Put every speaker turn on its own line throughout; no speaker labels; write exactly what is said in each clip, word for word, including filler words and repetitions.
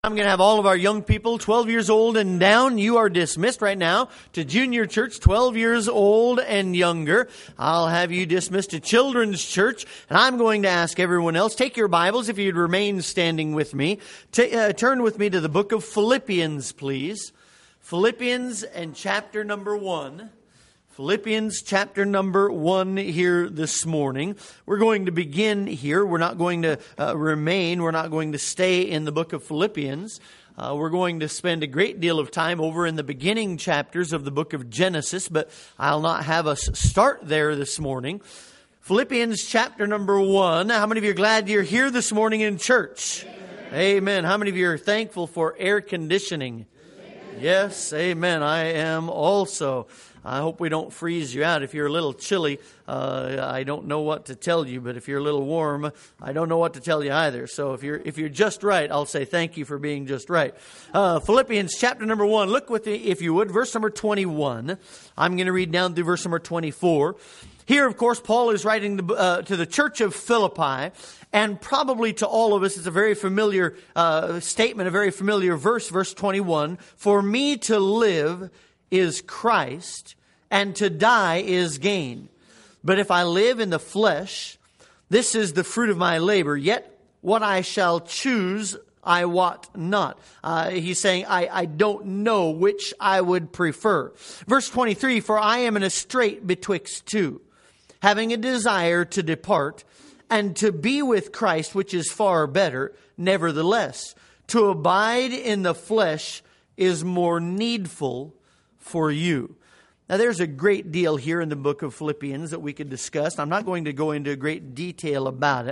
I'm going to have all of our young people, twelve years old and down. You are dismissed right now to junior church, twelve years old and younger. I'll have you dismissed to children's church. And I'm going to ask everyone else, take your Bibles, if you'd remain standing with me. T- uh, turn with me to the book of Philippians, please. Philippians and chapter number one. Philippians chapter number one here this morning. We're going to begin here. We're not going to uh, remain. We're not going to stay in the book of Philippians. Uh, we're going to spend a great deal of time over in the beginning chapters of the book of Genesis, but I'll not have us start there this morning. Philippians chapter number one. How many of you are glad you're here this morning in church? Amen. Amen. How many of you are thankful for air conditioning? Amen. Yes, amen. I am also. I hope we don't freeze you out. If you're a little chilly, uh, I don't know what to tell you. But if you're a little warm, I don't know what to tell you either. So if you're if you're just right, I'll say thank you for being just right. Uh, Philippians chapter number one. Look with me, if you would, verse number twenty-one. I'm going to read down through verse number twenty-four. Here, of course, Paul is writing the, uh, to the church of Philippi, and probably to all of us, it's a very familiar uh, statement, a very familiar verse, verse twenty-one. For me to live is Christ, and to die is gain. But if I live in the flesh, this is the fruit of my labor. Yet what I shall choose, I wot not. Uh, he's saying, I, I don't know which I would prefer. Verse twenty-three, for I am in a strait betwixt two, having a desire to depart, and to be with Christ, which is far better. Nevertheless, to abide in the flesh is more needful for you. Now, there's a great deal here in the book of Philippians that we could discuss. I'm not going to go into great detail about it.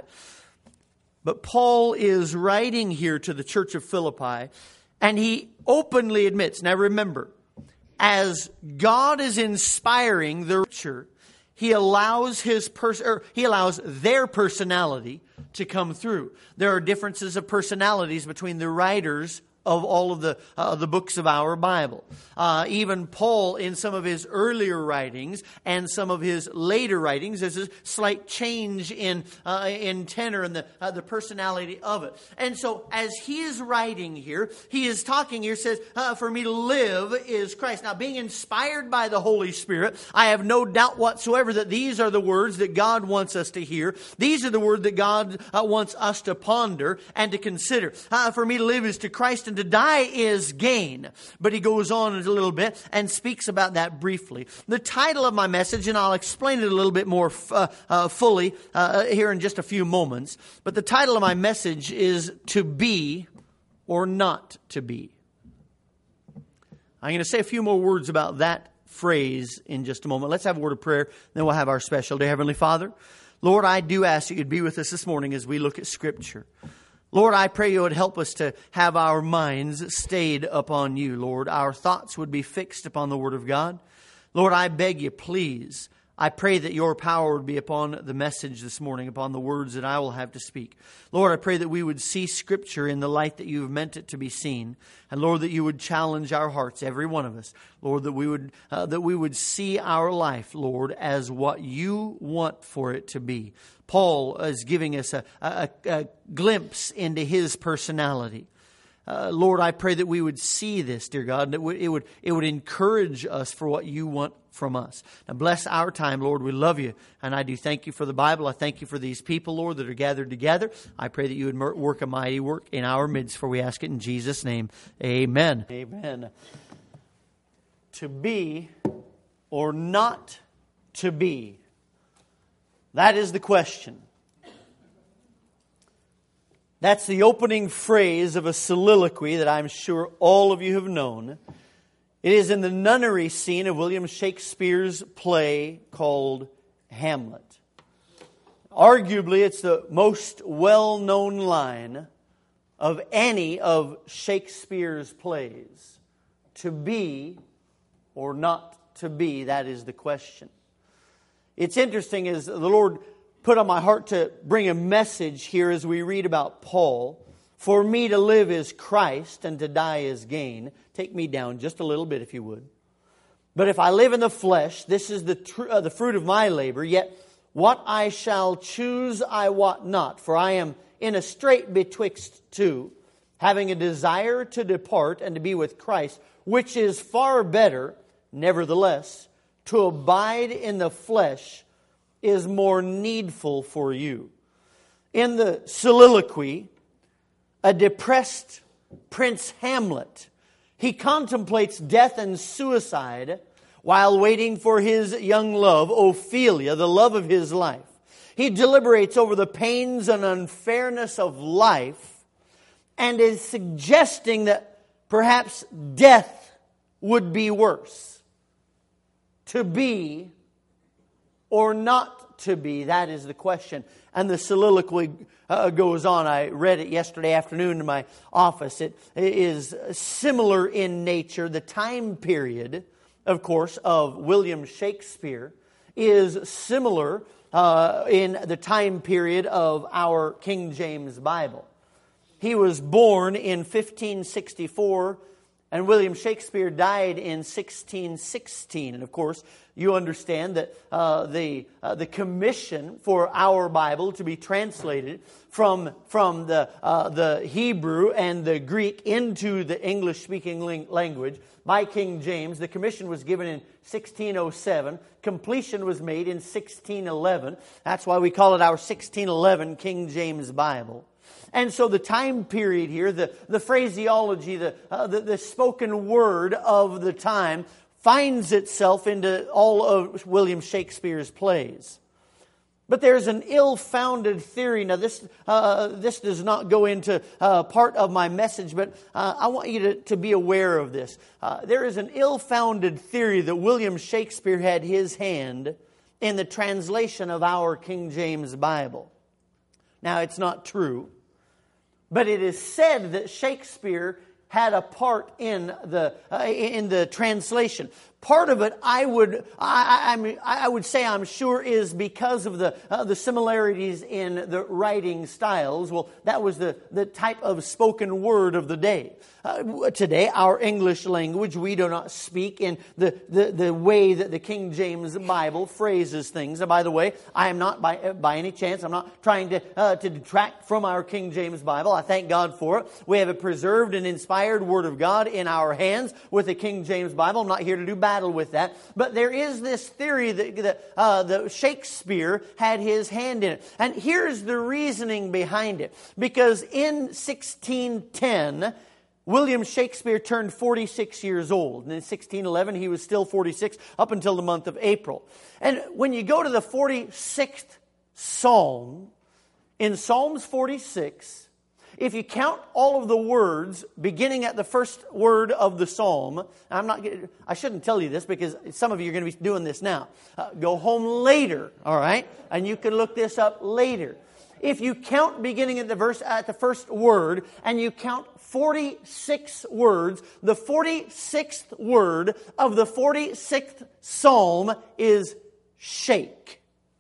But Paul is writing here to the church of Philippi, and he openly admits, now remember, as God is inspiring the Scripture, He allows his pers- or he allows their personality to come through. There are differences of personalities between the writers of all of the uh, the books of our Bible. Uh, even Paul, in some of his earlier writings and some of his later writings, there's a slight change in uh, in tenor and the uh, the personality of it. And so, as he is writing here, he is talking here. Says, uh, "For me to live is Christ." Now, being inspired by the Holy Spirit, I have no doubt whatsoever that these are the words that God wants us to hear. These are the words that God uh, wants us to ponder and to consider. Uh, for me to live is to Christ, and to die is gain. But he goes on a little bit and speaks about that briefly. The title of my message, and I'll explain it a little bit more uh, uh, fully uh, here in just a few moments. But the title of my message is To Be or Not to Be. I'm going to say a few more words about that phrase in just a moment. Let's have a word of prayer, then we'll have our special. Dear Heavenly Father, Lord, I do ask that you'd be with us this morning as we look at Scripture. Lord, I pray you would help us to have our minds stayed upon you, Lord. Our thoughts would be fixed upon the Word of God. Lord, I beg you, please, I pray that your power would be upon the message this morning, upon the words that I will have to speak. Lord, I pray that we would see Scripture in the light that you've meant it to be seen. And Lord, that you would challenge our hearts, every one of us. Lord, that we would uh, that we would see our life, Lord, as what you want for it to be. Paul is giving us a, a, a glimpse into his personality. Uh, Lord, I pray that we would see this, dear God, and it would, it would it would encourage us for what you want from us. Now, bless our time, Lord. We love you, and I do thank you for the Bible. I thank you for these people, Lord, that are gathered together. I pray that you would work a mighty work in our midst, for we ask it in Jesus' name. Amen. Amen. To be or not to be. That is the question. That's the opening phrase of a soliloquy that I'm sure all of you have known. It is in the nunnery scene of William Shakespeare's play called Hamlet. Arguably, it's the most well-known line of any of Shakespeare's plays. To be or not to be, that is the question. It's interesting as the Lord put on my heart to bring a message here as we read about Paul. For me to live is Christ, and to die is gain. Take me down just a little bit if you would. But if I live in the flesh, this is the tr- uh, the fruit of my labor. Yet what I shall choose I wot not. For I am in a strait betwixt two, having a desire to depart and to be with Christ, which is far better, nevertheless, to abide in the flesh is more needful for you. In the soliloquy, a depressed Prince Hamlet, he contemplates death and suicide while waiting for his young love, Ophelia, the love of his life. He deliberates over the pains and unfairness of life and is suggesting that perhaps death would be worse. To be or not to be, that is the question. And the soliloquy uh, goes on. I read it yesterday afternoon in my office. It is similar in nature. The time period, of course, of William Shakespeare is similar uh, in the time period of our King James Bible. He was born in fifteen sixty-four, and William Shakespeare died in sixteen sixteen. And of course, you understand that uh, the uh, the commission for our Bible to be translated from from the uh, the Hebrew and the Greek into the English-speaking language by King James, the commission was given in sixteen oh seven. Completion was made in sixteen eleven. That's why we call it our sixteen eleven King James Bible. And so the time period here, the, the phraseology, the, uh, the the spoken word of the time finds itself into all of William Shakespeare's plays. But there's an ill-founded theory. Now, this uh, this does not go into uh, part of my message, but uh, I want you to, to be aware of this. Uh, there is an ill-founded theory that William Shakespeare had his hand in the translation of our King James Bible. Now, it's not true. But it is said that Shakespeare had a part in the uh, in the translation. Part of it, I would I, I, mean, I would say, I'm sure, is because of the uh, the similarities in the writing styles. Well, that was the the type of spoken word of the day. Uh, today, our English language, we do not speak in the, the, the way that the King James Bible phrases things. And by the way, I am not by by any chance, I'm not trying to uh, to detract from our King James Bible. I thank God for it. We have a preserved and inspired Word of God in our hands with the King James Bible. I'm not here to do battle with that. But there is this theory that, that, uh, that Shakespeare had his hand in it. And here's the reasoning behind it. Because in sixteen ten, William Shakespeare turned forty-six years old. And in sixteen eleven, he was still forty-six up until the month of April. And when you go to the forty-sixth Psalm, in Psalms forty-six, if you count all of the words beginning at the first word of the psalm, I'm not. I shouldn't tell you this because some of you are going to be doing this now. Uh, go home later, all right, and you can look this up later. If you count beginning at the verse at the first word, and you count forty-six words, the forty-sixth word of the forty-sixth psalm is shake.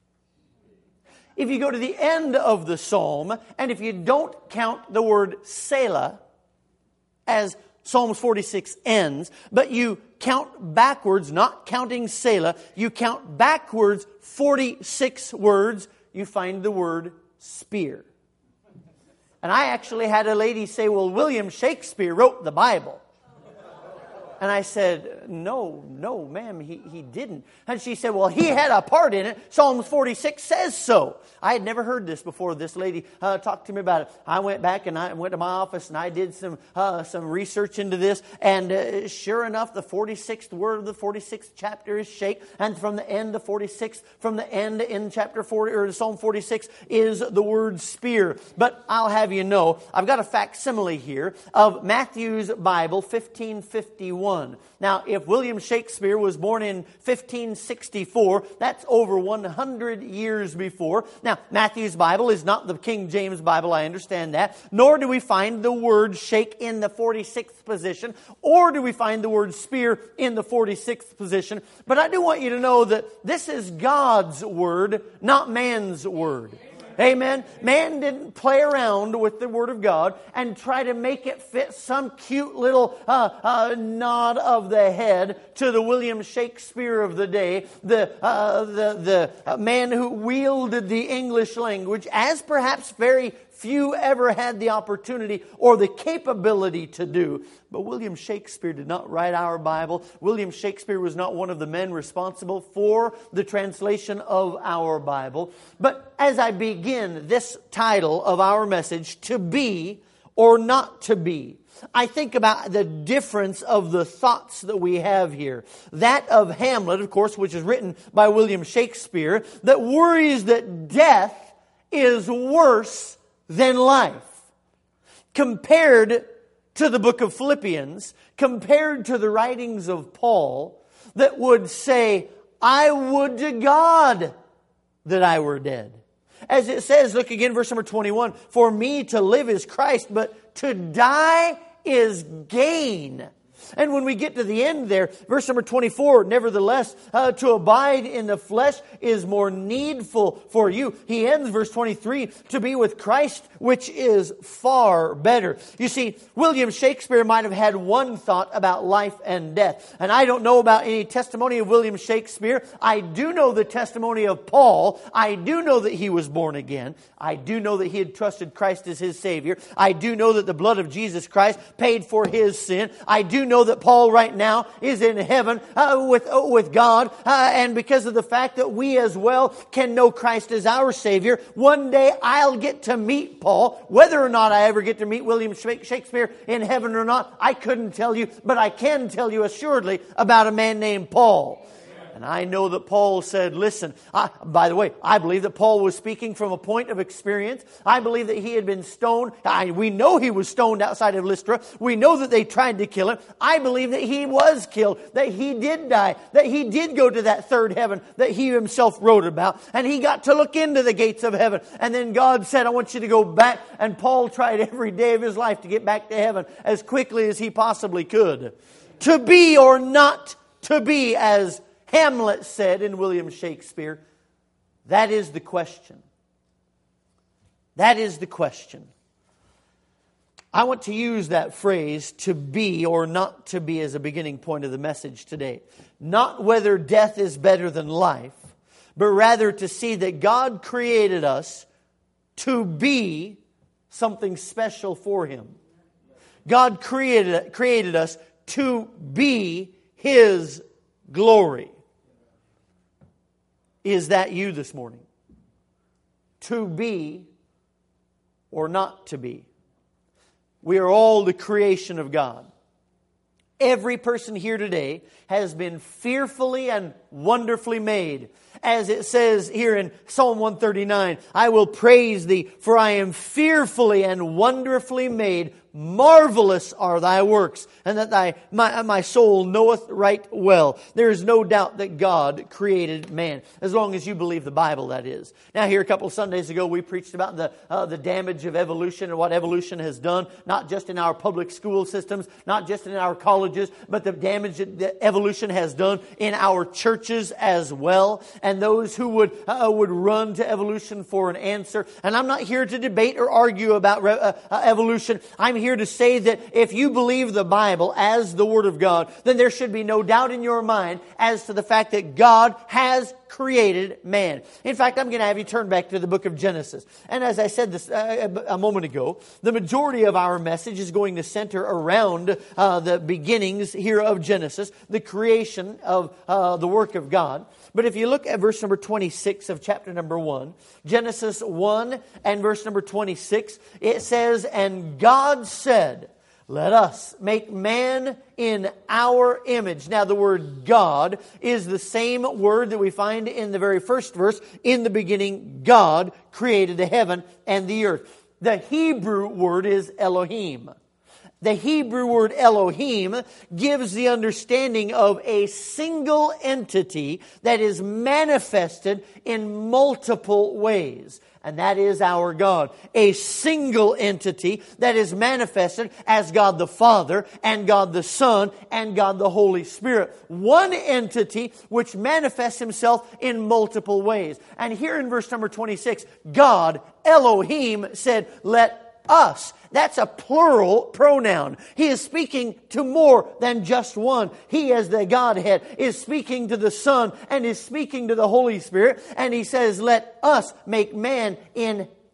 If you go to the end of the psalm, and if you don't count the word Selah, as Psalms forty-six ends, but you count backwards, not counting Selah, you count backwards forty-six words, you find the word spear. And I actually had a lady say, well, William Shakespeare wrote the Bible. And I said, no, no, ma'am, he, he didn't. And she said, well, he had a part in it. Psalms forty-six says so. I had never heard this before. This lady uh, talked to me about it. I went back and I went to my office and I did some uh, some research into this. And uh, sure enough, the forty-sixth word of the forty-sixth chapter is shake. And from the end, the forty-sixth, from the end in chapter forty, or Psalm forty-six, is the word spear. But I'll have you know, I've got a facsimile here of Matthew's Bible, fifteen fifty-one. Now, if William Shakespeare was born in fifteen sixty-four, that's over one hundred years before. Now, Matthew's Bible is not the King James Bible, I understand that. Nor do we find the word shake in the forty-sixth position, or do we find the word spear in the forty-sixth position. But I do want you to know that this is God's word, not man's word. Amen. Man didn't play around with the Word of God and try to make it fit some cute little uh, uh, nod of the head to the William Shakespeare of the day, the uh, the the man who wielded the English language as perhaps very few ever had the opportunity or the capability to do. But William Shakespeare did not write our Bible. William Shakespeare was not one of the men responsible for the translation of our Bible. But as I begin this title of our message, To Be or Not to Be, I think about the difference of the thoughts that we have here. That of Hamlet, of course, which is written by William Shakespeare, that worries that death is worse than life. Compared to the book of Philippians, compared to the writings of Paul, that would say, I would to God that I were dead. As it says, look again, verse number twenty-one, for me to live is Christ, but to die is gain. And when we get to the end there, verse number twenty-four, nevertheless, uh, to abide in the flesh is more needful for you. He ends verse twenty-three, to be with Christ, which is far better. You see, William Shakespeare might have had one thought about life and death. And I don't know about any testimony of William Shakespeare. I do know the testimony of Paul. I do know that he was born again. I do know that he had trusted Christ as his Savior. I do know that the blood of Jesus Christ paid for his sin. I do know that Paul right now is in heaven uh, with, uh, with God. Uh, and because of the fact that we as well can know Christ as our Savior, one day I'll get to meet Paul. Whether or not I ever get to meet William Shakespeare in heaven or not, I couldn't tell you. But I can tell you assuredly about a man named Paul. And I know that Paul said, listen, I, by the way, I believe that Paul was speaking from a point of experience. I believe that he had been stoned. I, we know he was stoned outside of Lystra. We know that they tried to kill him. I believe that he was killed, that he did die, that he did go to that third heaven that he himself wrote about. And he got to look into the gates of heaven. And then God said, I want you to go back. And Paul tried every day of his life to get back to heaven as quickly as he possibly could. To be or not to be, as Hamlet said in William Shakespeare, that is the question. That is the question. I want to use that phrase, to be or not to be, as a beginning point of the message today. Not whether death is better than life, but rather to see that God created us to be something special for Him. God created, created us to be His glory. Is that you this morning? To be or not to be? We are all the creation of God. Every person here today has been fearfully and wonderfully made. As it says here in Psalm one thirty-nine, I will praise Thee, for I am fearfully and wonderfully made. Marvelous are Thy works, and that thy my, my soul knoweth right well. There is no doubt that God created man, as long as you believe the Bible, that is. Now, here a couple of Sundays ago, we preached about the uh, the damage of evolution and what evolution has done, not just in our public school systems, not just in our colleges, but the damage that evolution has done in our churches as well. And those who would uh, would run to evolution for an answer. And I'm not here to debate or argue about re- uh, uh, evolution. I'm here to say that if you believe the Bible as the Word of God, then there should be no doubt in your mind as to the fact that God has created man. In fact, I'm going to have you turn back to the book of Genesis. And as I said this uh, a moment ago, the majority of our message is going to center around uh, the beginnings here of Genesis, the creation of uh, the work of God. But if you look at verse number twenty-six of chapter number one, Genesis one and verse number twenty-six, it says, and God said, let us make man in our image. Now, the word God is the same word that we find in the very first verse. In the beginning, God created the heaven and the earth. The Hebrew word is Elohim. The Hebrew word Elohim gives the understanding of a single entity that is manifested in multiple ways. And that is our God. A single entity that is manifested as God the Father and God the Son and God the Holy Spirit. One entity which manifests Himself in multiple ways. And here in verse number twenty-six, God, Elohim, said, let us. That's a plural pronoun. He is speaking to more than just one. He, as the Godhead, is speaking to the Son and is speaking to the Holy Spirit. And He says, let us make man in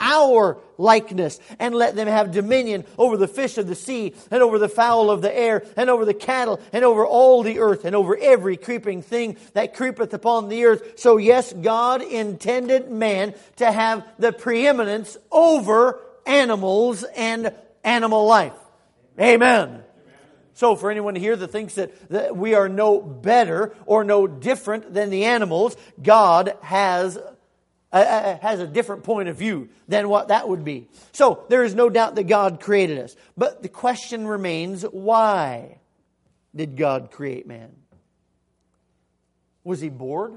our likeness, and let them have dominion over the fish of the sea, and over the fowl of the air, and over the cattle, and over all the earth, and over every creeping thing that creepeth upon the earth. So yes, God intended man to have the preeminence over animals and animal life. Amen. So for anyone here that thinks that, that we are no better or no different than the animals, God has Uh, has a different point of view than what that would be. So there is no doubt that God created us. But the question remains, why did God create man? Was He bored?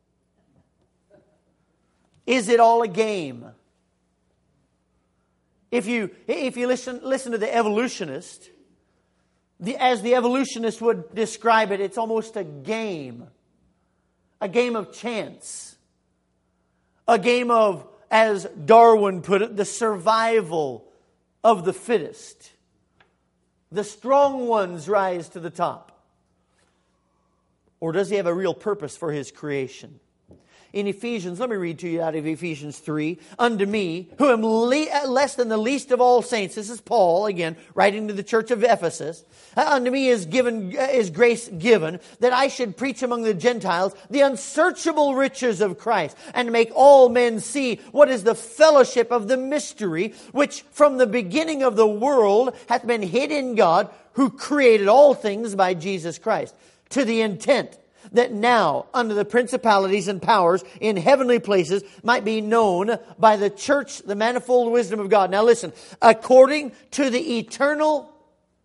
Is it all a game? If you if you listen listen to the evolutionist, the, as the evolutionist would describe it, it's almost a game. A game of chance. A game of, as Darwin put it, the survival of the fittest. The strong ones rise to the top. Or does He have a real purpose for His creation? In Ephesians, let me read to you out of Ephesians three. Unto me, who am le- less than the least of all saints. This is Paul, again, writing to the church of Ephesus. Uh, unto me is given uh, is grace given, that I should preach among the Gentiles the unsearchable riches of Christ, and make all men see what is the fellowship of the mystery, which from the beginning of the world hath been hid in God, who created all things by Jesus Christ, to the intent that now, under the principalities and powers in heavenly places, might be known by the church the manifold wisdom of God. Now listen, according to the eternal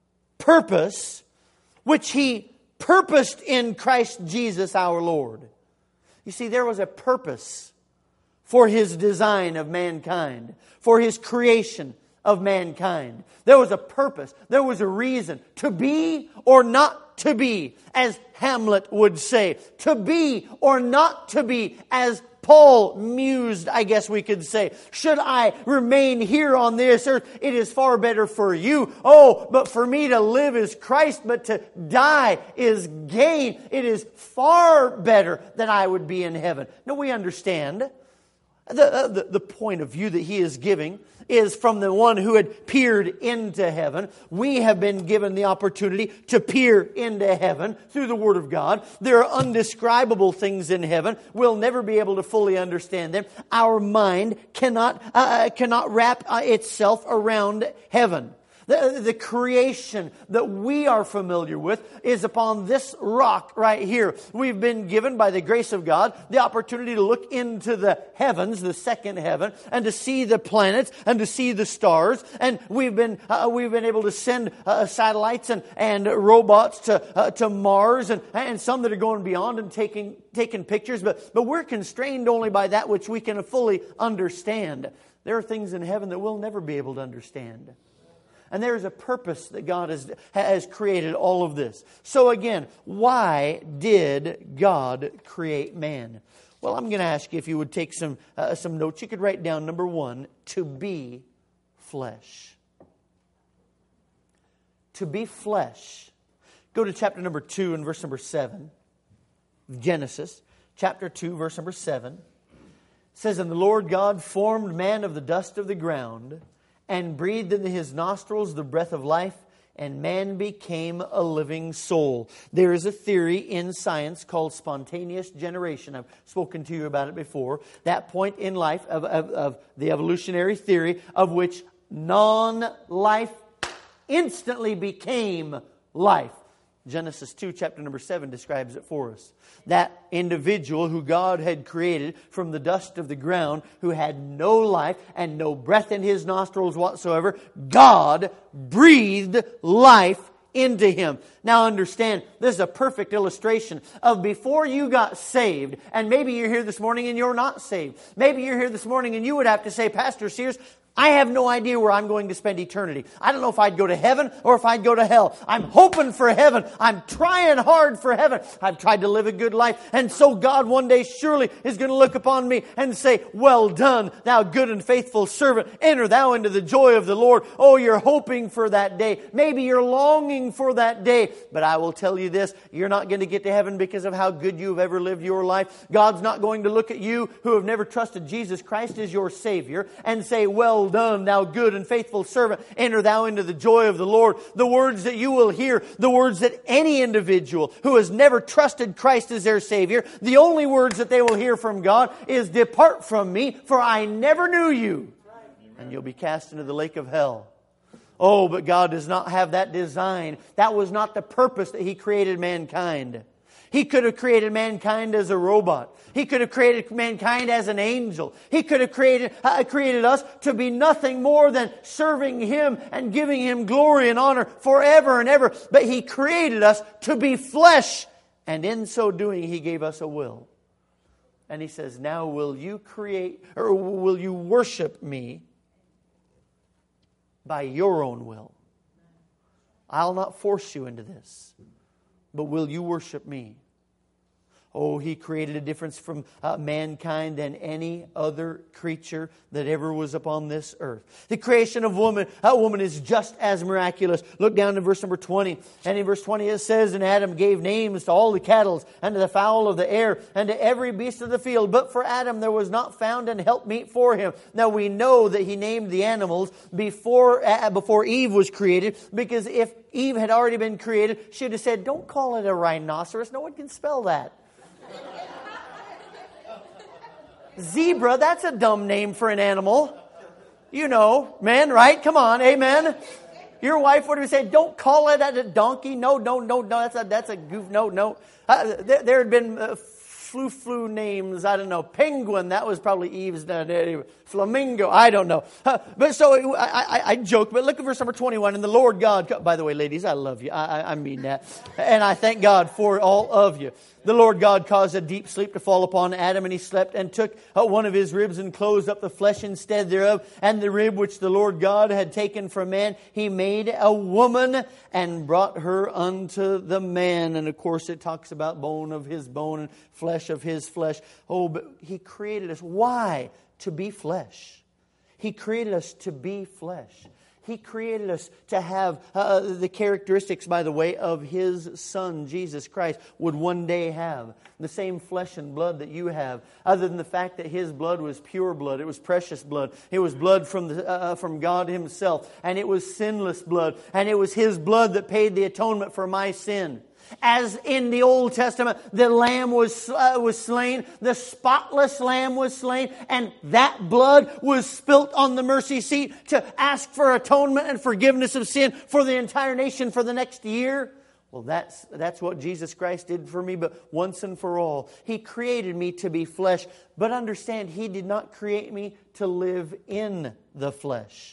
purpose which He purposed in Christ Jesus our Lord. You see, there was a purpose for His design of mankind, for His creation of mankind. There was a purpose, there was a reason to be or not to be, as Hamlet would say. To be or not to be, as Paul mused, I guess we could say. Should I remain here on this earth, it is far better for you. Oh, but for me to live is Christ, but to die is gain. It is far better that I would be in heaven. Now we understand The, the, the point of view that he is giving is from the one who had peered into heaven. We have been given the opportunity to peer into heaven through the Word of God. There are undescribable things in heaven. We'll never be able to fully understand them. Our mind cannot, uh, cannot wrap uh, itself around heaven. The, the creation that we are familiar with is upon this rock right here. We've been given by the grace of God the opportunity to look into the heavens, the second heaven, and to see the planets and to see the stars. And we've been uh, we've been able to send uh, satellites and, and robots to uh, to Mars and, and some that are going beyond and taking taking pictures. But but we're constrained only by that which we can fully understand. There are things in heaven that we'll never be able to understand. And there is a purpose that God has, has created all of this. So again, why did God create man? Well, I'm going to ask you if you would take some uh, some notes. You could write down number one, to be flesh. To be flesh. Go to chapter number two and verse number seven. Genesis, chapter two, verse number seven. It says, "And the Lord God formed man of the dust of the ground, and breathed into his nostrils the breath of life, and man became a living soul." There is a theory in science called spontaneous generation. I've spoken to you about it before. That point in life of, of, of the evolutionary theory of which non-life instantly became life. Genesis two, chapter number seven describes it for us. That individual who God had created from the dust of the ground, who had no life and no breath in his nostrils whatsoever, God breathed life into him. Now understand, this is a perfect illustration of before you got saved. And maybe you're here this morning and you're not saved. Maybe you're here this morning and you would have to say, "Pastor Sears, I have no idea where I'm going to spend eternity. I don't know if I'd go to heaven or if I'd go to hell. I'm hoping for heaven. I'm trying hard for heaven. I've tried to live a good life. And so God one day surely is going to look upon me and say, well done, thou good and faithful servant. Enter thou into the joy of the Lord. Oh, you're hoping for that day. Maybe you're longing for that day. But I will tell you this, you're not going to get to heaven because of how good you've ever lived your life. God's not going to look at you who have never trusted Jesus Christ as your Savior and say, well done, thou good and faithful servant. Enter thou into the joy of the Lord. The words that you will hear, the words that any individual who has never trusted Christ as their Savior, the only words that they will hear from God is, depart from me, for I never knew you. And you'll be cast into the lake of hell. Oh, but God does not have that design. That was not the purpose that He created mankind. He could have created mankind as a robot. He could have created mankind as an angel. He could have created, uh, created us to be nothing more than serving Him and giving Him glory and honor forever and ever. But He created us to be flesh. And in so doing, He gave us a will. And He says, now will you create, or will you worship me by your own will? I'll not force you into this. But will you worship me? Oh, He created a difference from uh, mankind than any other creature that ever was upon this earth. The creation of woman, a woman is just as miraculous. Look down to verse number twenty. And in verse twenty it says, and Adam gave names to all the cattle, and to the fowl of the air, and to every beast of the field. But for Adam there was not found an helpmeet for him. Now we know that he named the animals before, uh, before Eve was created, because if Eve had already been created, she would have said, don't call it a rhinoceros. No one can spell that. Zebra, that's a dumb name for an animal. You know, man, right? Come on, amen. Your wife would have said, don't call it a donkey. No, no, no, no, that's a, that's a goof. No, no. Uh, there, there had been uh, flu-flu names. I don't know. Penguin, that was probably Eve's. Uh, flamingo, I don't know. Uh, but so I, I, I joke, but look at verse number twenty-one. And the Lord God, by the way, ladies, I love you. I, I, I mean that. And I thank God for all of you. The Lord God caused a deep sleep to fall upon Adam, and he slept and took one of his ribs and closed up the flesh instead thereof. And the rib which the Lord God had taken from man, He made a woman and brought her unto the man. And of course it talks about bone of his bone and flesh of his flesh. Oh, but He created us. Why? To be flesh. He created us to be flesh. He created us to have uh, the characteristics, by the way, of His Son, Jesus Christ, would one day have. The same flesh and blood that you have. Other than the fact that His blood was pure blood. It was precious blood. It was blood from, the, uh, from God Himself. And it was sinless blood. And it was His blood that paid the atonement for my sin. As in the Old Testament, the lamb was uh, was slain, the spotless lamb was slain, and that blood was spilt on the mercy seat to ask for atonement and forgiveness of sin for the entire nation for the next year. Well, that's that's what Jesus Christ did for me, but once and for all. He created me to be flesh, but understand, He did not create me to live in the flesh.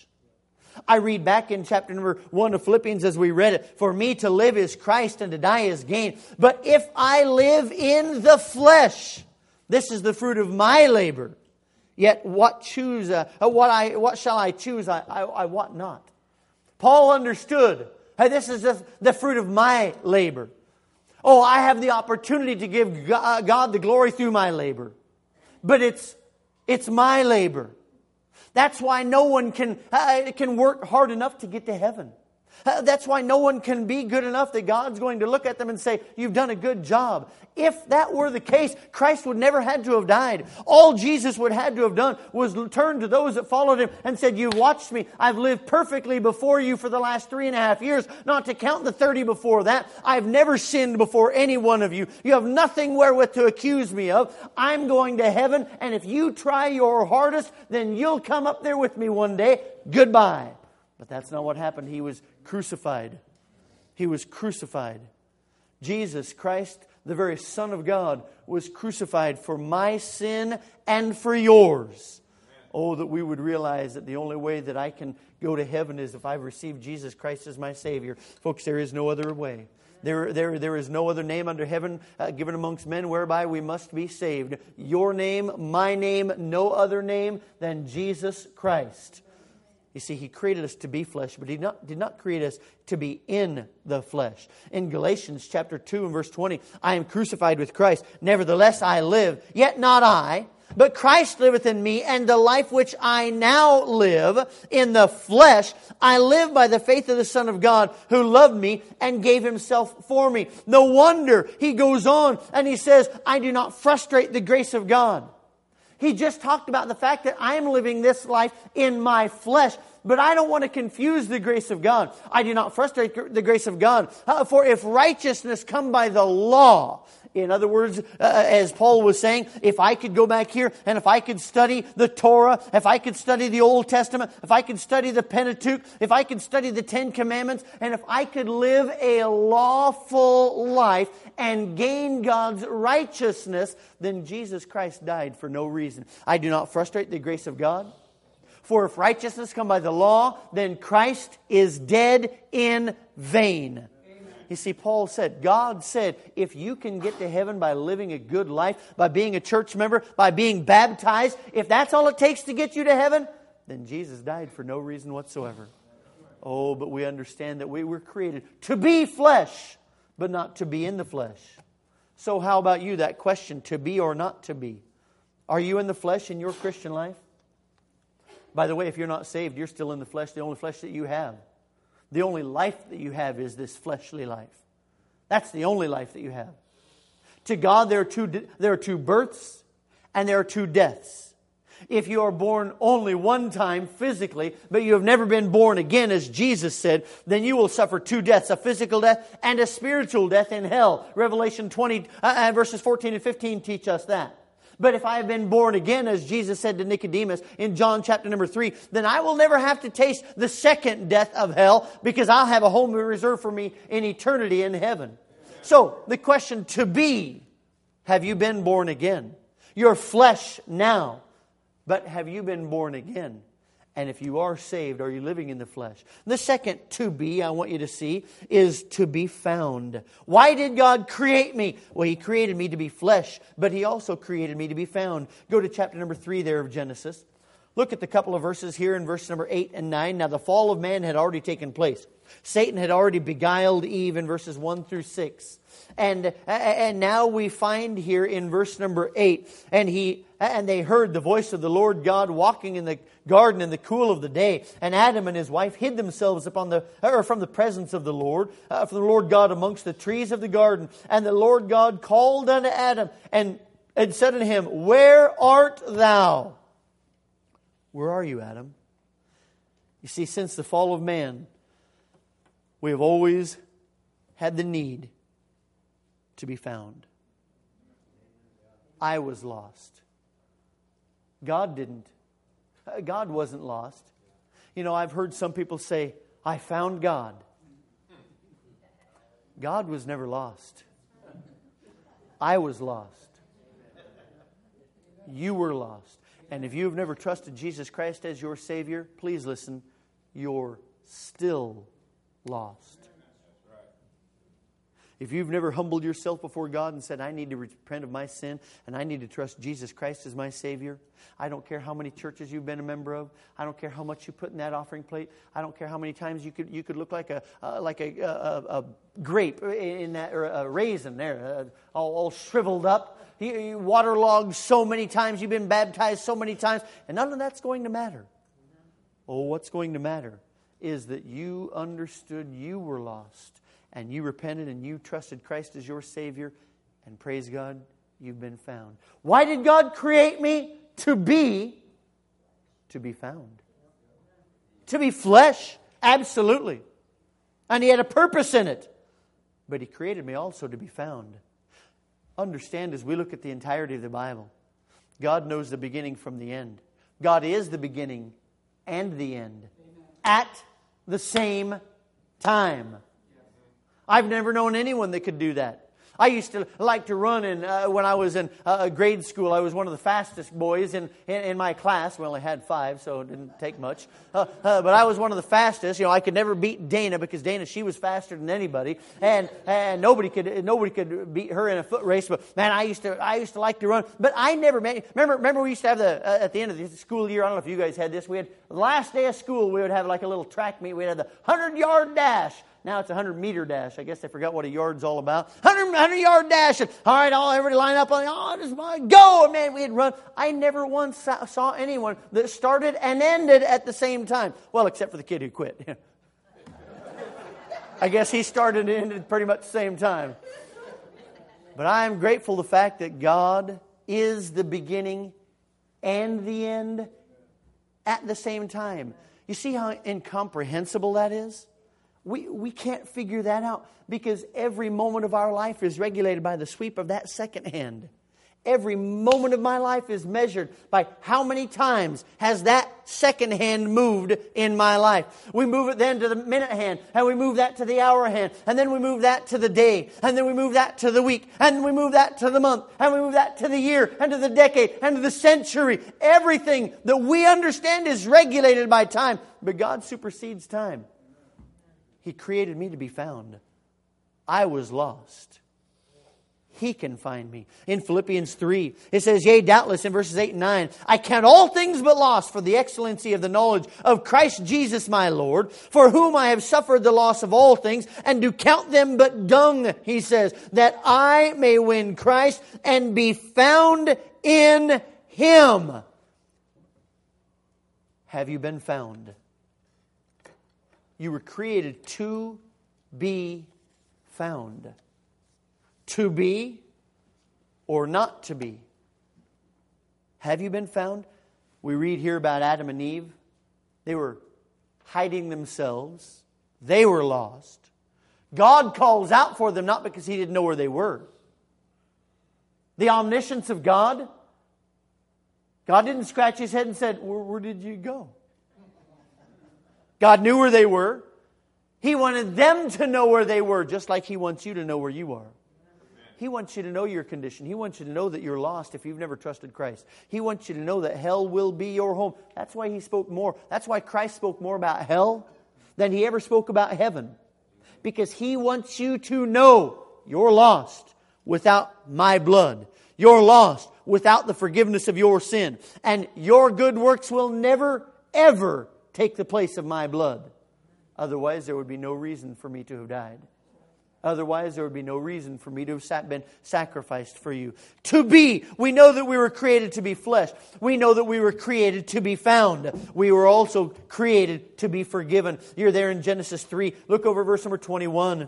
I read back in chapter number one of Philippians as we read it. For me to live is Christ and to die is gain. But if I live in the flesh, this is the fruit of my labor. Yet what choose? Uh, what I what shall I choose? I, I, I want not. Paul understood. Hey, this is the, the fruit of my labor. Oh, I have the opportunity to give God the glory through my labor. But it's it's my labor. That's why no one can uh, can work hard enough to get to heaven. Uh, that's why no one can be good enough that God's going to look at them and say, you've done a good job. If that were the case, Christ would never had to have died. All Jesus would have had to have done was turn to those that followed Him and said, you've watched me. I've lived perfectly before you for the last three and a half years, not to count the thirty before that. I've never sinned before any one of you. You have nothing wherewith to accuse me of. I'm going to heaven, and if you try your hardest, then you'll come up there with me one day. Goodbye. But that's not what happened. He was crucified. He was crucified. Jesus Christ, the very Son of God, was crucified for my sin and for yours. Oh, that we would realize that the only way that I can go to heaven is if I've received Jesus Christ as my Savior. Folks, there is no other way. There, there, there is no other name under heaven uh, given amongst men whereby we must be saved. Your name, my name, no other name than Jesus Christ. You see, He created us to be flesh, but He not, did not create us to be in the flesh. In Galatians chapter two and verse twenty, I am crucified with Christ. Nevertheless I live, yet not I, but Christ liveth in me, and the life which I now live in the flesh, I live by the faith of the Son of God, who loved me and gave Himself for me. No wonder he goes on and he says, I do not frustrate the grace of God. He just talked about the fact that I am living this life in my flesh. But I don't want to confuse the grace of God. I do not frustrate the grace of God. Uh, for if righteousness come by the law, in other words, uh, as Paul was saying, if I could go back here and if I could study the Torah, if I could study the Old Testament, if I could study the Pentateuch, if I could study the Ten Commandments, and if I could live a lawful life and gain God's righteousness, then Jesus Christ died for no reason. I do not frustrate the grace of God. For if righteousness come by the law, then Christ is dead in vain. Amen. You see, Paul said, God said, if you can get to heaven by living a good life, by being a church member, by being baptized, if that's all it takes to get you to heaven, then Jesus died for no reason whatsoever. Oh, but we understand that we were created to be flesh, but not to be in the flesh. So how about you, that question, to be or not to be? Are you in the flesh in your Christian life? By the way, if you're not saved, you're still in the flesh, the only flesh that you have. The only life that you have is this fleshly life. That's the only life that you have. To God, there are two, there are two births and there are two deaths. If you are born only one time physically, but you have never been born again, as Jesus said, then you will suffer two deaths, a physical death and a spiritual death in hell. Revelation twenty, uh, verses fourteen and fifteen teach us that. But if I have been born again, as Jesus said to Nicodemus in John chapter number three, then I will never have to taste the second death of hell, because I'll have a home reserved for me in eternity in heaven. So the question to be, have you been born again? Your flesh now, but have you been born again? And if you are saved, are you living in the flesh? The second to be, I want you to see, is to be found. Why did God create me? Well, He created me to be flesh, but He also created me to be found. Go to chapter number three there of Genesis. Look at the couple of verses here in verse number eight and nine. Now the fall of man had already taken place. Satan had already beguiled Eve in verses one through six. And, and now we find here in verse number eight, and he and they heard the voice of the Lord God walking in the garden in the cool of the day. And Adam and his wife hid themselves upon the or from the presence of the Lord, uh, from the Lord God amongst the trees of the garden. And the Lord God called unto Adam and, and said unto him, Where art thou? Where are you, Adam? You see, since the fall of man, we have always had the need to be found. I was lost. God didn't. God wasn't lost. You know, I've heard some people say, I found God. God was never lost. I was lost. You were lost. And if you've never trusted Jesus Christ as your Savior, please listen, you're still lost. If you've never humbled yourself before God and said, I need to repent of my sin and I need to trust Jesus Christ as my Savior, I don't care how many churches you've been a member of. I don't care how much you put in that offering plate. I don't care how many times you could you could look like a uh, like a, a, a grape in that, or a raisin there, uh, all, all shriveled up. You, you waterlogged so many times. You've been baptized so many times, and none of that's going to matter. Oh, what's going to matter is that you understood you were lost. And you repented and you trusted Christ as your Savior. And praise God, you've been found. Why did God create me? To be, to be found. To be flesh, absolutely. And He had a purpose in it. But He created me also to be found. Understand, as we look at the entirety of the Bible, God knows the beginning from the end. God is the beginning and the end. At the same time. I've never known anyone that could do that. I used to like to run in, uh, when I was in uh, grade school. I was one of the fastest boys in, in, in my class. We only had five, so it didn't take much. Uh, uh, but I was one of the fastest. You know, I could never beat Dana because Dana, she was faster than anybody. And and nobody could nobody could beat her in a foot race. But man, I used to I used to like to run. But I never made, remember, remember we used to have the, uh, at the end of the school year, I don't know if you guys had this, we had, the last day of school, we would have like a little track meet. We'd have the hundred-yard dash. Now it's a hundred-meter dash. I guess I forgot what a yard's all about. hundred-yard dash. And, all right, all everybody line up on, oh, just my go. And man, we'd run. I never once saw, saw anyone that started and ended at the same time. Well, except for the kid who quit. I guess he started and ended pretty much the same time. But I am grateful the fact that God is the beginning and the end at the same time. You see how incomprehensible that is? We we can't figure that out because every moment of our life is regulated by the sweep of that second hand. Every moment of my life is measured by how many times has that second hand moved in my life. We move it then to the minute hand, and we move that to the hour hand, and then we move that to the day, and then we move that to the week, and we move that to the month, and we move that to the year, and to the decade, and to the century. Everything that we understand is regulated by time, but God supersedes time. He created me to be found. I was lost. He can find me. In Philippians three, it says, yea, doubtless, in verses eight and nine, I count all things but loss for the excellency of the knowledge of Christ Jesus my Lord, for whom I have suffered the loss of all things, and do count them but dung, he says, that I may win Christ and be found in Him. Have you been found? You were created to be found. To be or not to be. Have you been found? We read here about Adam and Eve. They were hiding themselves. They were lost. God calls out for them not because He didn't know where they were. The omniscience of God. God didn't scratch His head and said, where, where did you go? God knew where they were. He wanted them to know where they were, just like He wants you to know where you are. He wants you to know your condition. He wants you to know that you're lost if you've never trusted Christ. He wants you to know that hell will be your home. That's why He spoke more. That's why Christ spoke more about hell than He ever spoke about heaven. Because He wants you to know you're lost without my blood. You're lost without the forgiveness of your sin. And your good works will never, ever take the place of my blood. Otherwise, there would be no reason for me to have died. Otherwise, there would be no reason for me to have been sacrificed for you. To be, we know that we were created to be flesh. We know that we were created to be found. We were also created to be forgiven. You're there in Genesis three. Look over verse number twenty-one.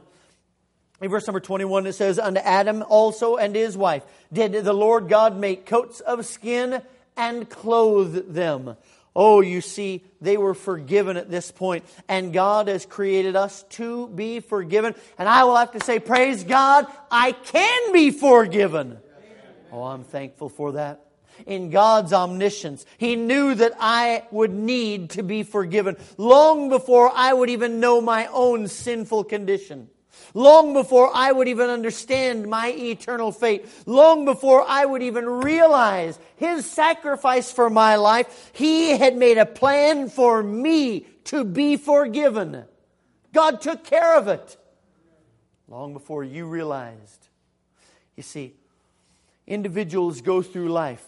In verse number twenty-one, it says, unto Adam also and his wife did the Lord God make coats of skin and clothe them. Oh, you see, they were forgiven at this point. And God has created us to be forgiven. And I will have to say, praise God, I can be forgiven. Oh, I'm thankful for that. In God's omniscience, He knew that I would need to be forgiven long before I would even know my own sinful condition. Long before I would even understand my eternal fate. Long before I would even realize His sacrifice for my life. He had made a plan for me to be forgiven. God took care of it. Long before you realized. You see, individuals go through life.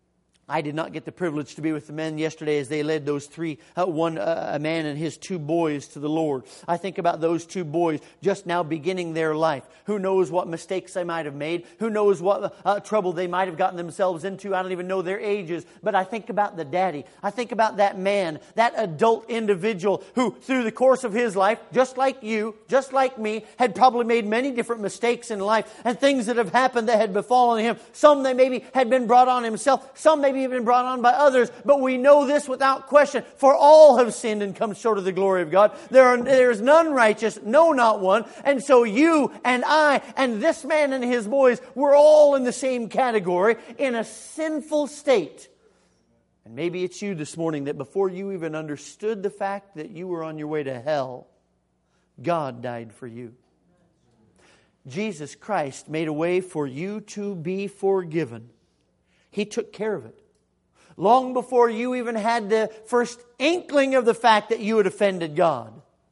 I did not get the privilege to be with the men yesterday as they led those three, uh, one uh, a man and his two boys to the Lord. I think about those two boys just now beginning their life. Who knows what mistakes they might have made? Who knows what uh, trouble they might have gotten themselves into? I don't even know their ages. But I think about the daddy. I think about that man, that adult individual who through the course of his life, just like you, just like me, had probably made many different mistakes in life and things that have happened that had befallen him. Some that maybe had been brought on himself. Some maybe even brought on by others, but we know this without question. For all have sinned and come short of the glory of God. There are, there is none righteous, no, not one. And so you and I and this man and his boys were all in the same category in a sinful state. And maybe it's you this morning that before you even understood the fact that you were on your way to hell, God died for you. Jesus Christ made a way for you to be forgiven. He took care of it. Long before you even had the first inkling of the fact that you had offended God.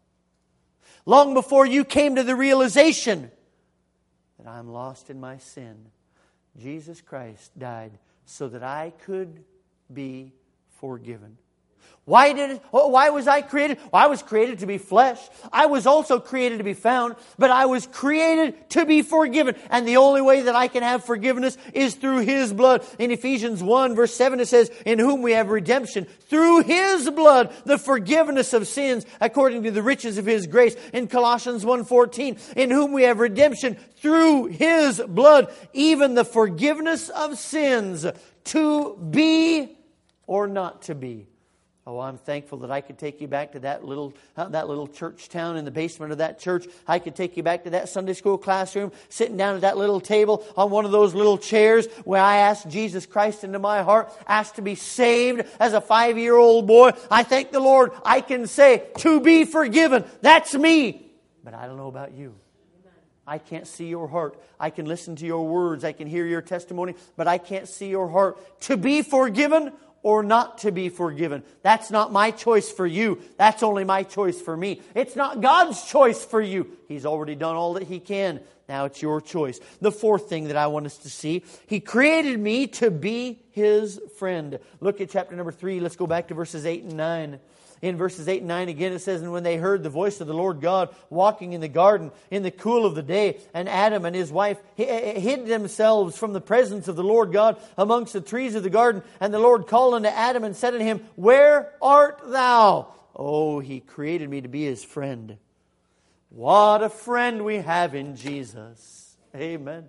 Long before you came to the realization that I'm lost in my sin. Jesus Christ died so that I could be forgiven. Why did it, why was I created? Well, I was created to be flesh. I was also created to be found, but I was created to be forgiven. And the only way that I can have forgiveness is through His blood. In Ephesians one verse seven it says, in whom we have redemption through His blood, the forgiveness of sins according to the riches of His grace. In Colossians one fourteen, in whom we have redemption through His blood, even the forgiveness of sins, to be or not to be. Oh, I'm thankful that I could take you back to that little uh, that little church town in the basement of that church. I could take you back to that Sunday school classroom, sitting down at that little table on one of those little chairs where I asked Jesus Christ into my heart, asked to be saved as a five-year-old boy. I thank the Lord I can say, to be forgiven. That's me. But I don't know about you. I can't see your heart. I can listen to your words. I can hear your testimony, but I can't see your heart. To be forgiven or not to be forgiven. That's not my choice for you. That's only my choice for me. It's not God's choice for you. He's already done all that He can. Now it's your choice. The fourth thing that I want us to see, He created me to be His friend. Look at chapter number three. Let's go back to verses eight and nine. In verses eight and nine again it says, and when they heard the voice of the Lord God walking in the garden in the cool of the day, and Adam and his wife hid themselves from the presence of the Lord God amongst the trees of the garden. And the Lord called unto Adam and said unto him, where art thou? Oh, He created me to be His friend. What a friend we have in Jesus. Amen.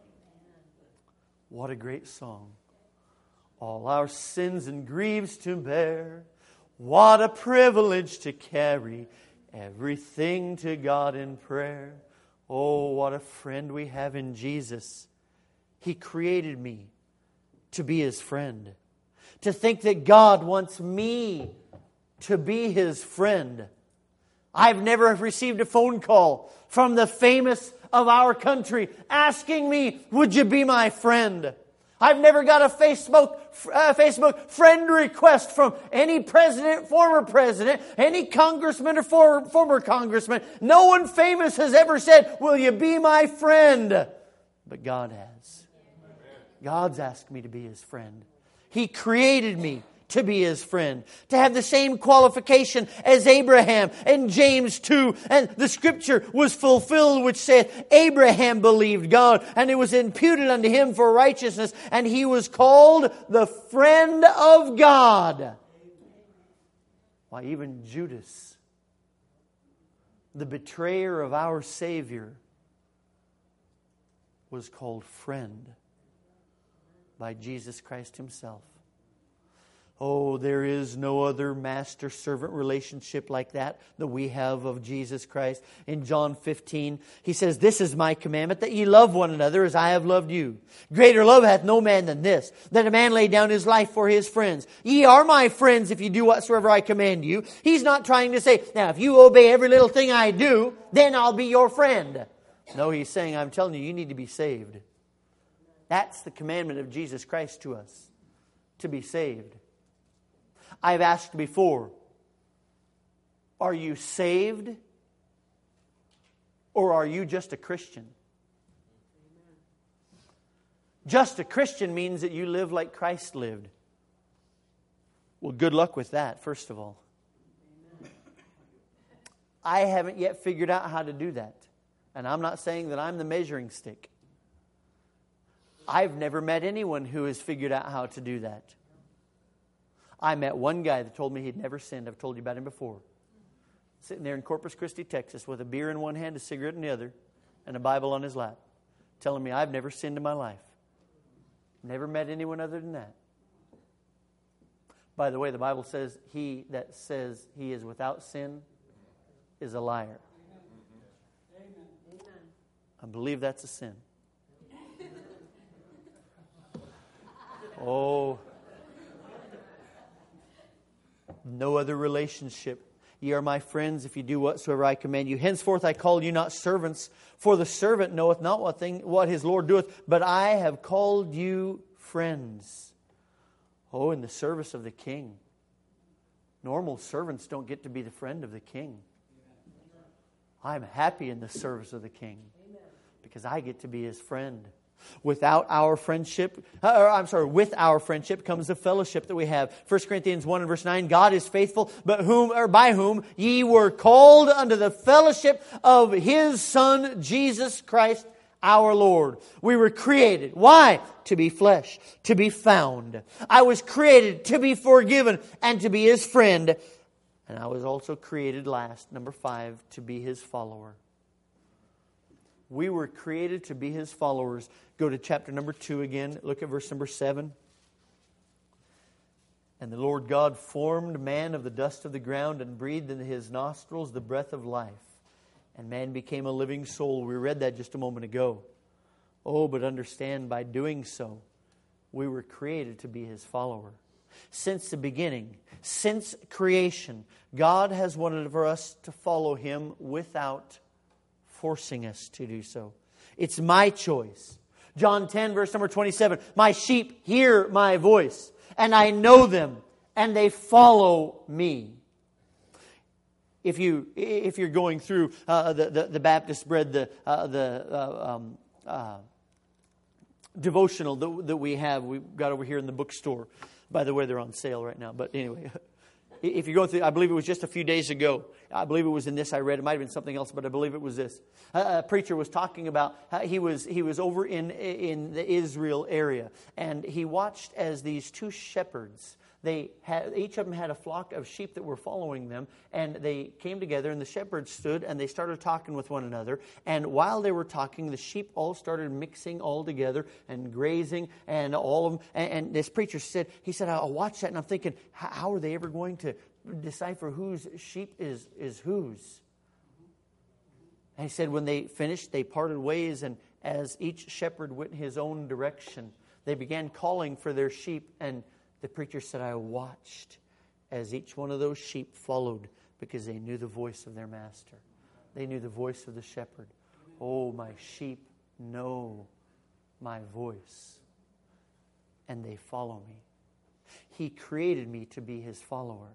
What a great song. All our sins and griefs to bear. What a privilege to carry everything to God in prayer. Oh, what a friend we have in Jesus. He created me to be His friend. To think that God wants me to be His friend. I've never received a phone call from the famous of our country asking me, would you be my friend? I've never got a Facebook uh, Facebook friend request from any president, former president, any congressman or for, former congressman. No one famous has ever said, will you be my friend? But God has. God's asked me to be His friend. He created me to be His friend, to have the same qualification as Abraham. And James two, and the scripture was fulfilled which saith, Abraham believed God, and it was imputed unto him for righteousness, and he was called the friend of God. Why, even Judas, the betrayer of our Savior, was called friend by Jesus Christ Himself. Oh, there is no other master-servant relationship like that that we have of Jesus Christ. In John fifteen, He says, this is my commandment, that ye love one another as I have loved you. Greater love hath no man than this, that a man lay down his life for his friends. Ye are my friends if you do whatsoever I command you. He's not trying to say, now if you obey every little thing I do, then I'll be your friend. No, He's saying, I'm telling you, you need to be saved. That's the commandment of Jesus Christ to us, to be saved. I've asked before, are you saved or are you just a Christian? Just a Christian means that you live like Christ lived. Well, good luck with that, first of all. I haven't yet figured out how to do that. And I'm not saying that I'm the measuring stick. I've never met anyone who has figured out how to do that. I met one guy that told me he'd never sinned. I've told you about him before. Sitting there in Corpus Christi, Texas, with a beer in one hand, a cigarette in the other, and a Bible on his lap, telling me I've never sinned in my life. Never met anyone other than that. By the way, the Bible says he that says he is without sin is a liar. I believe that's a sin. Oh, no other relationship. Ye are my friends if you do whatsoever I command you. Henceforth I call you not servants, for the servant knoweth not what thing what his Lord doeth, but I have called you friends. Oh, in the service of the King. Normal servants don't get to be the friend of the King. I'm happy in the service of the King because I get to be His friend. Without our friendship, or I'm sorry, with our friendship comes the fellowship that we have. First Corinthians one and verse nine, God is faithful, but whom or by whom ye were called unto the fellowship of His Son, Jesus Christ, our Lord. We were created. Why? To be flesh, to be found. I was created to be forgiven and to be His friend. And I was also created last, number five, to be His follower. We were created to be His followers. Go to chapter number two again. Look at verse number seven. And the Lord God formed man of the dust of the ground and breathed into his nostrils the breath of life. And man became a living soul. We read that just a moment ago. Oh, but understand, by doing so, we were created to be His follower. Since the beginning, since creation, God has wanted for us to follow Him without forcing us to do so. It's my choice. John ten, verse number twenty-seven. My sheep hear my voice, and I know them, and they follow me. If you if you're going through uh, the, the the Baptist bread, the uh, the uh, um, uh, devotional that, that we have, we've got over here in the bookstore. By the way, they're on sale right now. But anyway, if you're going through, I believe it was just a few days ago. I believe it was in this I read. It might have been something else, but I believe it was this. A, a preacher was talking about how he was he was over in in the Israel area, and he watched as these two shepherds. They had, each of them had a flock of sheep that were following them, and they came together, and the shepherds stood, and they started talking with one another. And while they were talking, the sheep all started mixing all together and grazing, and all of them. And, and this preacher said, he said, I'll watch that, and I'm thinking, how are they ever going to decipher whose sheep is, is whose? And he said, when they finished, they parted ways, and as each shepherd went his own direction, they began calling for their sheep, and the preacher said, I watched as each one of those sheep followed because they knew the voice of their master. They knew the voice of the shepherd. Oh, my sheep know my voice, and they follow me. He created me to be His follower.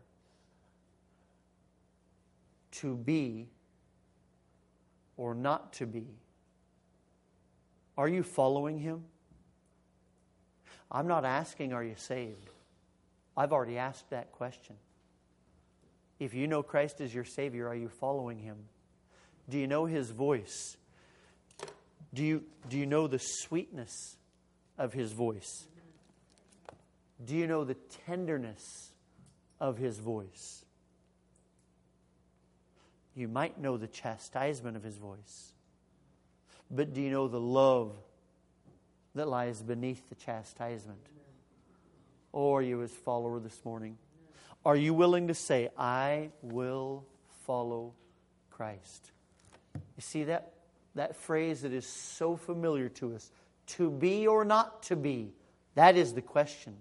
To be or not to be. Are you following Him? I'm not asking, are you saved? I've already asked that question. If you know Christ as your Savior, are you following Him? Do you know His voice? Do you, do you know the sweetness of His voice? Do you know the tenderness of His voice? You might know the chastisement of His voice. But do you know the love that lies beneath the chastisement? Or are you His follower this morning? Are you willing to say, I will follow Christ? You see that, that phrase that is so familiar to us, to be or not to be, that is the question.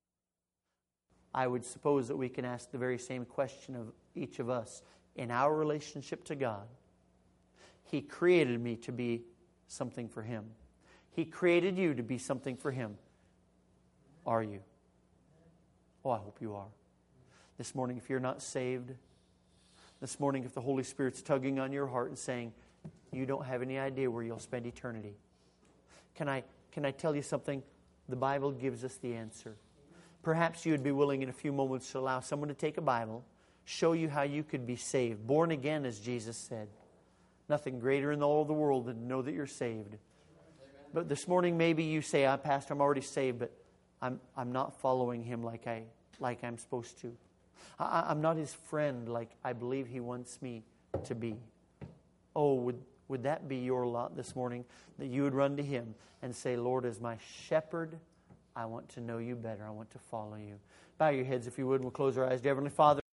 I would suppose that we can ask the very same question of each of us in our relationship to God. He created me to be something for Him. He created you to be something for Him. Are you? Oh, I hope you are. This morning, if you're not saved, this morning, if the Holy Spirit's tugging on your heart and saying, you don't have any idea where you'll spend eternity. Can I, can I tell you something? The Bible gives us the answer. Perhaps you would be willing in a few moments to allow someone to take a Bible, show you how you could be saved. Born again, as Jesus said. Nothing greater in all the world than to know that you're saved. But this morning, maybe you say, "Ah, Pastor, I'm already saved, but I'm I'm not following Him like I like I'm supposed to. I, I'm not His friend like I believe He wants me to be." Oh, would would that be your lot this morning? That you would run to Him and say, "Lord, as my shepherd, I want to know You better. I want to follow You." Bow your heads if you would, and we'll close our eyes. Dear Heavenly Father,